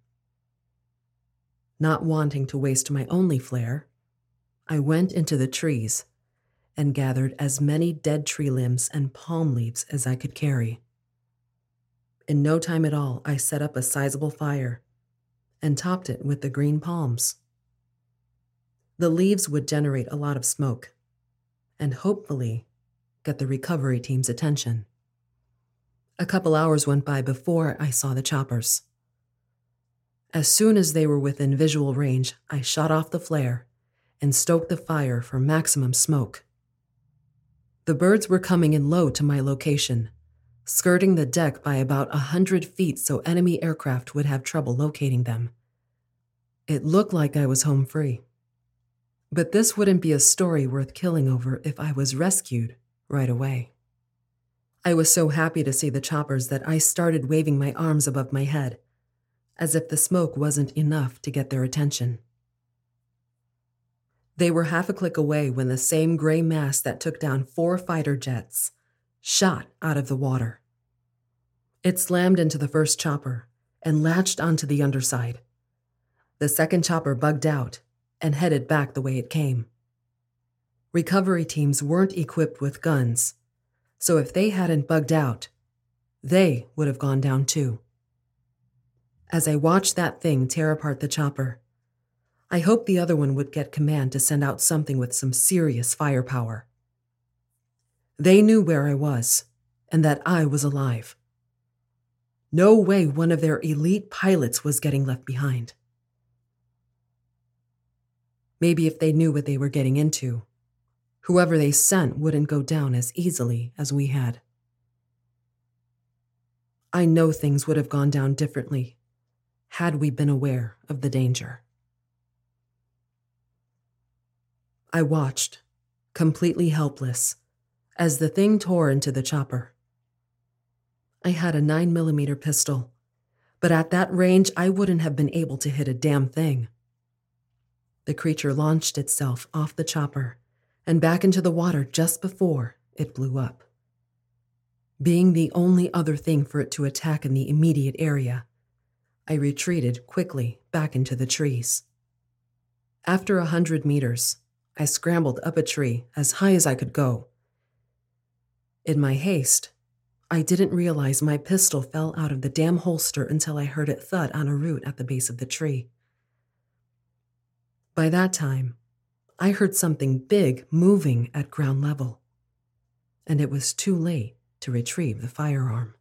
Not wanting to waste my only flare, I went into the trees and gathered as many dead tree limbs and palm leaves as I could carry. In no time at all, I set up a sizable fire and topped it with the green palms. The leaves would generate a lot of smoke and hopefully get the recovery team's attention. A couple hours went by before I saw the choppers. As soon as they were within visual range, I shot off the flare and stoked the fire for maximum smoke. The birds were coming in low to my location, skirting the deck by about 100 feet so enemy aircraft would have trouble locating them. It looked like I was home free. But this wouldn't be a story worth killing over if I was rescued right away. I was so happy to see the choppers that I started waving my arms above my head, as if the smoke wasn't enough to get their attention. They were half a click away when the same gray mass that took down 4 fighter jets shot out of the water. It slammed into the first chopper and latched onto the underside. The second chopper bugged out and headed back the way it came. Recovery teams weren't equipped with guns, so if they hadn't bugged out, they would have gone down too. As I watched that thing tear apart the chopper, I hoped the other one would get command to send out something with some serious firepower. They knew where I was and that I was alive. No way one of their elite pilots was getting left behind. Maybe if they knew what they were getting into, whoever they sent wouldn't go down as easily as we had. I know things would have gone down differently had we been aware of the danger. I watched, completely helpless, as the thing tore into the chopper. I had a 9mm pistol, but at that range I wouldn't have been able to hit a damn thing. The creature launched itself off the chopper and back into the water just before it blew up. Being the only other thing for it to attack in the immediate area, I retreated quickly back into the trees. After 100 meters, I scrambled up a tree as high as I could go. In my haste, I didn't realize my pistol fell out of the damn holster until I heard it thud on a root at the base of the tree. By that time, I heard something big moving at ground level, and it was too late to retrieve the firearm.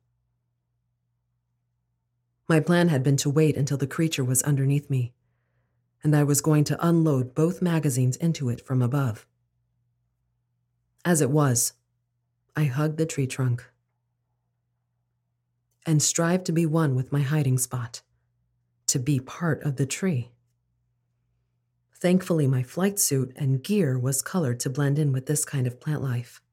My plan had been to wait until the creature was underneath me, and I was going to unload both magazines into it from above. As it was, I hugged the tree trunk and strived to be one with my hiding spot, to be part of the tree. Thankfully, my flight suit and gear was colored to blend in with this kind of plant life.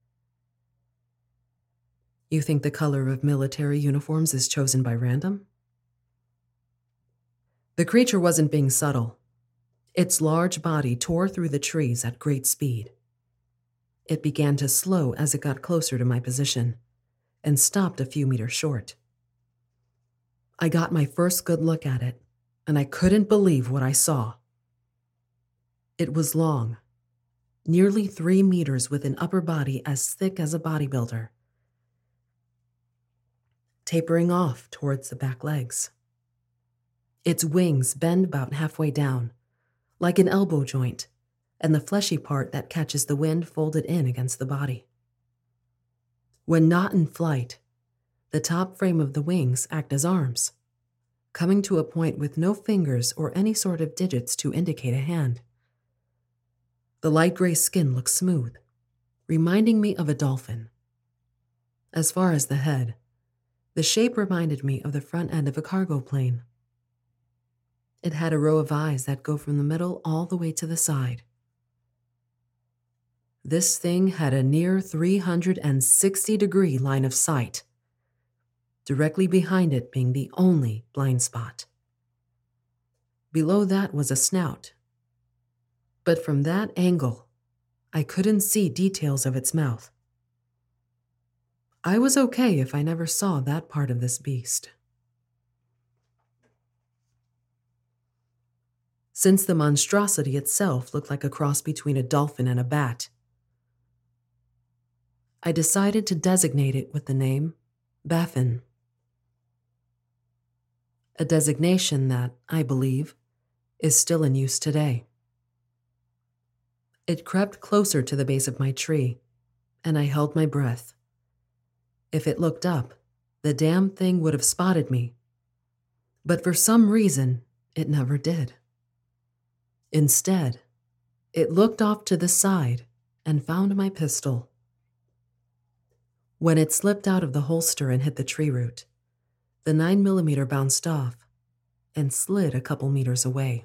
You think the color of military uniforms is chosen by random? The creature wasn't being subtle. Its large body tore through the trees at great speed. It began to slow as it got closer to my position and stopped a few meters short. I got my first good look at it, and I couldn't believe what I saw. It was long, nearly 3 meters with an upper body as thick as a bodybuilder, tapering off towards the back legs. Its wings bend about halfway down, like an elbow joint, and the fleshy part that catches the wind folded in against the body. When not in flight, the top frame of the wings act as arms, coming to a point with no fingers or any sort of digits to indicate a hand. The light gray skin looks smooth, reminding me of a dolphin. As far as the head, the shape reminded me of the front end of a cargo plane. It had a row of eyes that go from the middle all the way to the side. This thing had a near 360-degree line of sight, directly behind it being the only blind spot. Below that was a snout, but from that angle, I couldn't see details of its mouth. I was okay if I never saw that part of this beast. Since the monstrosity itself looked like a cross between a dolphin and a bat, I decided to designate it with the name Baffin, a designation that, I believe, is still in use today. It crept closer to the base of my tree, and I held my breath. If it looked up, the damn thing would have spotted me. But for some reason, it never did. Instead, it looked off to the side and found my pistol. When it slipped out of the holster and hit the tree root, the 9mm bounced off and slid a couple meters away.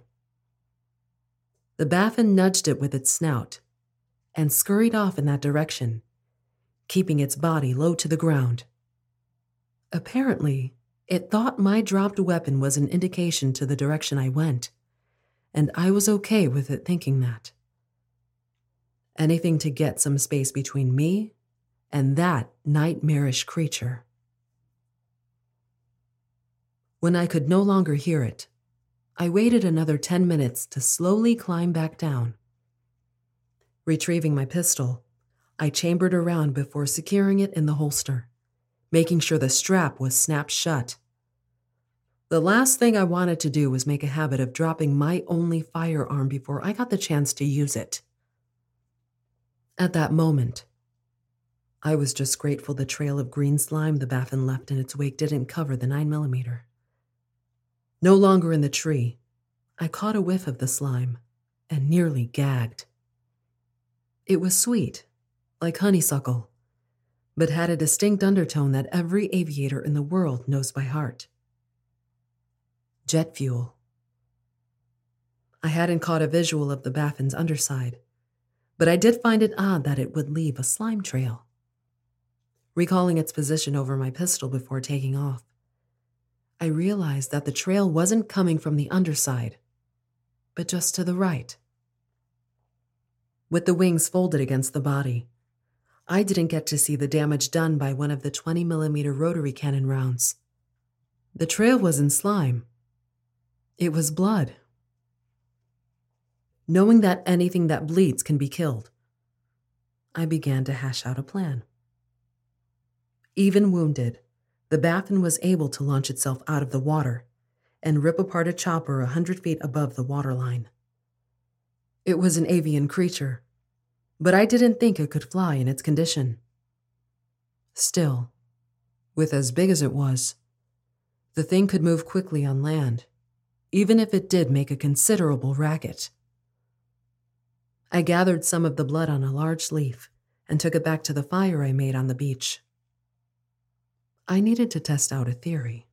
The Baffin nudged it with its snout and scurried off in that direction, keeping its body low to the ground. Apparently, it thought my dropped weapon was an indication to the direction I went, and I was okay with it thinking that. Anything to get some space between me and that nightmarish creature. When I could no longer hear it, I waited another 10 minutes to slowly climb back down. Retrieving my pistol, I chambered around before securing it in the holster, making sure the strap was snapped shut. The last thing I wanted to do was make a habit of dropping my only firearm before I got the chance to use it. At that moment, I was just grateful the trail of green slime the Baffin left in its wake didn't cover the 9mm. No longer in the tree, I caught a whiff of the slime and nearly gagged. It was sweet, like honeysuckle, but had a distinct undertone that every aviator in the world knows by heart. Jet fuel. I hadn't caught a visual of the Baffin's underside, but I did find it odd that it would leave a slime trail. Recalling its position over my pistol before taking off, I realized that the trail wasn't coming from the underside, but just to the right. With the wings folded against the body, I didn't get to see the damage done by one of the 20mm rotary cannon rounds. The trail wasn't slime. It was blood. Knowing that anything that bleeds can be killed, I began to hash out a plan. Even wounded, the Baffin was able to launch itself out of the water and rip apart a chopper 100 feet above the waterline. It was an avian creature, but I didn't think it could fly in its condition. Still, with as big as it was, the thing could move quickly on land, even if it did make a considerable racket. I gathered some of the blood on a large leaf and took it back to the fire I made on the beach. I needed to test out a theory.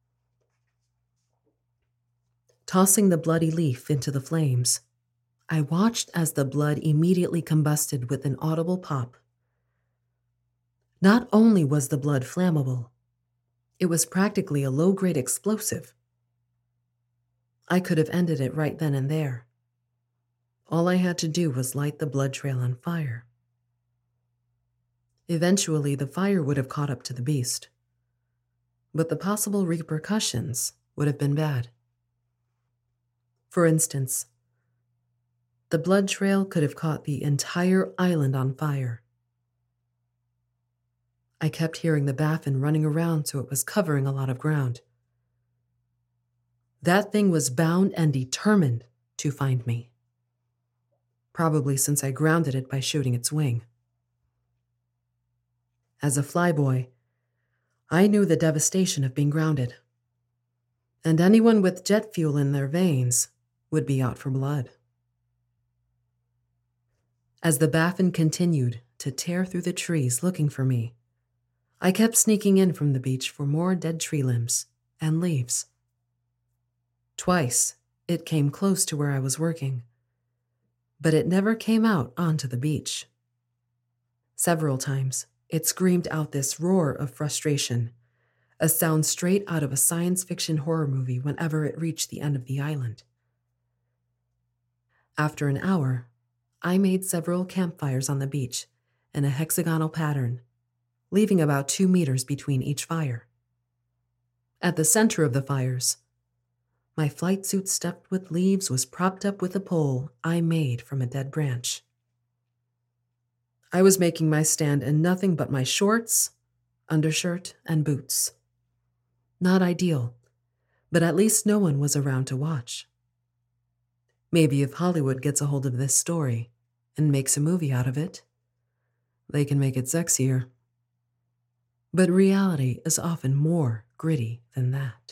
Tossing the bloody leaf into the flames, I watched as the blood immediately combusted with an audible pop. Not only was the blood flammable, it was practically a low-grade explosive. I could have ended it right then and there. All I had to do was light the blood trail on fire. Eventually, the fire would have caught up to the beast, but the possible repercussions would have been bad. For instance, the blood trail could have caught the entire island on fire. I kept hearing the Baffin running around, so it was covering a lot of ground. That thing was bound and determined to find me, probably since I grounded it by shooting its wing. As a flyboy, I knew the devastation of being grounded, and anyone with jet fuel in their veins would be out for blood. As the Baffin continued to tear through the trees looking for me, I kept sneaking in from the beach for more dead tree limbs and leaves. Twice, it came close to where I was working, but it never came out onto the beach. Several times, it screamed out this roar of frustration, a sound straight out of a science fiction horror movie whenever it reached the end of the island. After an hour, I made several campfires on the beach in a hexagonal pattern, leaving about 2 meters between each fire. At the center of the fires, my flight suit stuffed with leaves was propped up with a pole I made from a dead branch. I was making my stand in nothing but my shorts, undershirt, and boots. Not ideal, but at least no one was around to watch. Maybe if Hollywood gets a hold of this story and makes a movie out of it, they can make it sexier. But reality is often more gritty than that.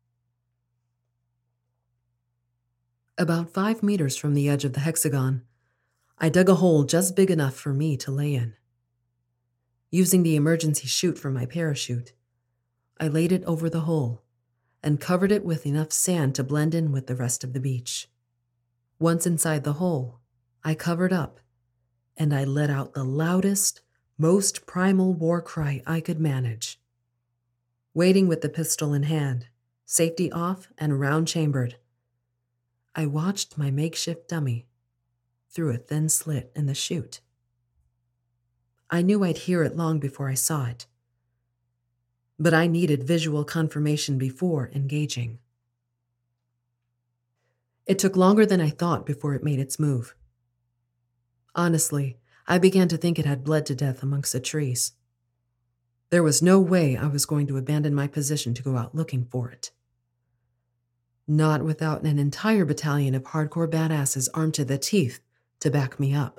About 5 meters from the edge of the hexagon, I dug a hole just big enough for me to lay in. Using the emergency chute from my parachute, I laid it over the hole and covered it with enough sand to blend in with the rest of the beach. Once inside the hole, I covered up and I let out the loudest, most primal war cry I could manage. Waiting with the pistol in hand, safety off and round chambered, I watched my makeshift dummy through a thin slit in the chute. I knew I'd hear it long before I saw it, but I needed visual confirmation before engaging. It took longer than I thought before it made its move. Honestly, I began to think it had bled to death amongst the trees. There was no way I was going to abandon my position to go out looking for it. Not without an entire battalion of hardcore badasses armed to the teeth to back me up.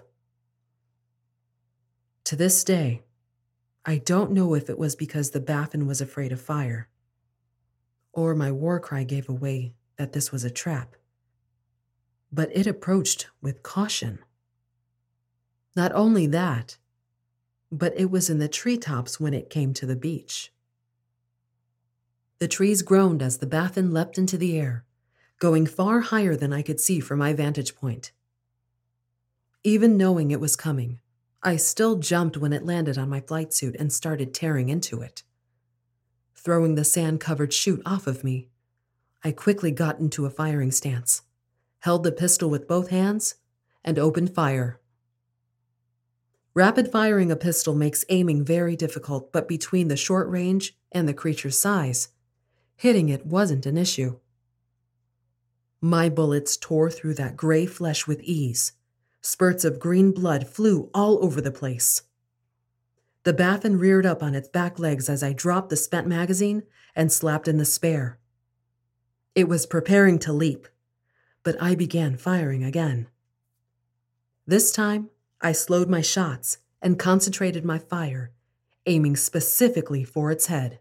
To this day, I don't know if it was because the Baffin was afraid of fire, or my war cry gave away that this was a trap, but it approached with caution. Not only that, but it was in the treetops when it came to the beach. The trees groaned as the Baffin leapt into the air, going far higher than I could see from my vantage point. Even knowing it was coming, I still jumped when it landed on my flight suit and started tearing into it. Throwing the sand-covered chute off of me, I quickly got into a firing stance, held the pistol with both hands, and opened fire. Rapid firing a pistol makes aiming very difficult, but between the short range and the creature's size, hitting it wasn't an issue. My bullets tore through that gray flesh with ease. Spurts of green blood flew all over the place. The Baffin reared up on its back legs as I dropped the spent magazine and slapped in the spare. It was preparing to leap, but I began firing again. This time, I slowed my shots and concentrated my fire, aiming specifically for its head.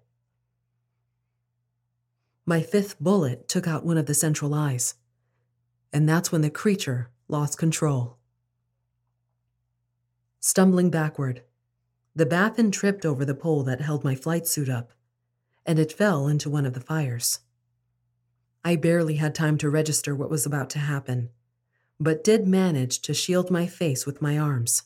My fifth bullet took out one of the central eyes, and that's when the creature lost control. Stumbling backward, the Baffin tripped over the pole that held my flight suit up, and it fell into one of the fires. I barely had time to register what was about to happen, but did manage to shield my face with my arms.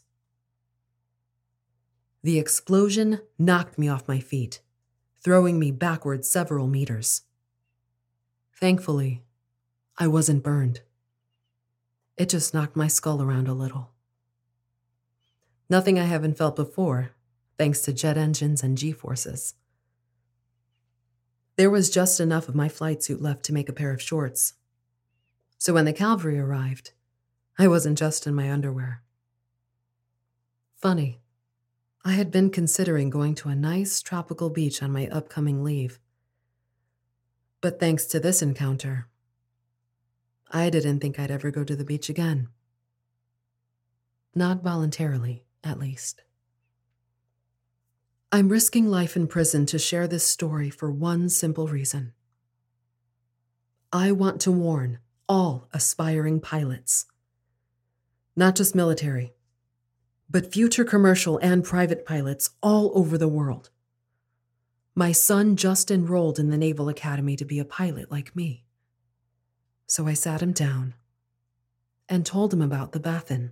The explosion knocked me off my feet, throwing me backward several meters. Thankfully, I wasn't burned. It just knocked my skull around a little. Nothing I haven't felt before, thanks to jet engines and G-forces. There was just enough of my flight suit left to make a pair of shorts. So when the cavalry arrived, I wasn't just in my underwear. Funny, I had been considering going to a nice tropical beach on my upcoming leave. But thanks to this encounter, I didn't think I'd ever go to the beach again. Not voluntarily, at least. I'm risking life in prison to share this story for one simple reason. I want to warn all aspiring pilots, not just military, but future commercial and private pilots all over the world. My son just enrolled in the Naval Academy to be a pilot like me. So I sat him down and told him about the Baffin.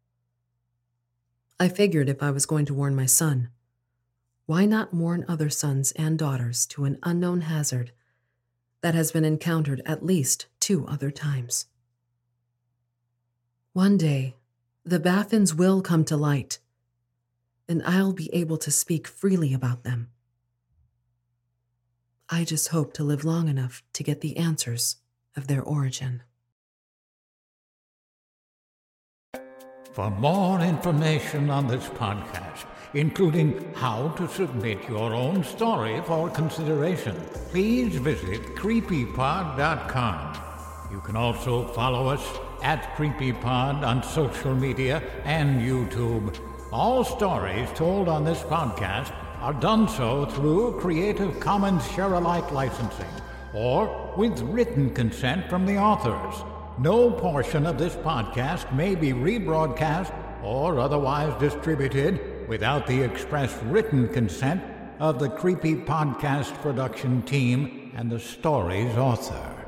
I figured if I was going to warn my son, why not warn other sons and daughters to an unknown hazard that has been encountered at least 2 other times? One day, the Baffins will come to light, and I'll be able to speak freely about them. I just hope to live long enough to get the answers of their origin. For more information on this podcast, including how to submit your own story for consideration, please visit creepypod.com. You can also follow us at CreepyPod on social media and YouTube. All stories told on this podcast are done so through Creative Commons Share-alike licensing or with written consent from the authors. No portion of this podcast may be rebroadcast or otherwise distributed without the express written consent of the Creepy Podcast production team and the story's author.